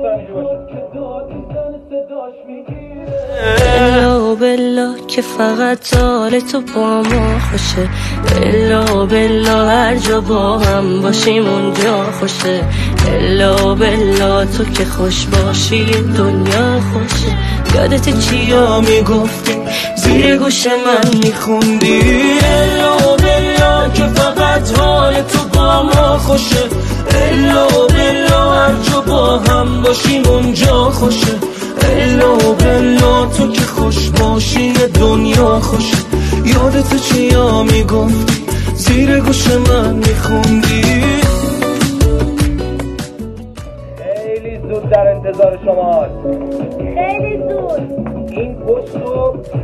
الا بلا که فقط حال تو با ما خوشه، الا بلا هر جا با هم باشیم اونجا خوشه، الا بلا تو که خوش باشی دنیا خوشه. یادت چیا میگفتی زیر گوش من میخوندی؟ الا بلا که فقط حال تو با ما خوشه، الا بلا هر جا با هم باشیم اونجا خوشه، الا بلا تو که خوش باشی دنیا خوشه. یادت چیا میگفتی زیر گوش من میخوندی؟ خیلی زود در انتظار شماست. خیلی زود. این پست رو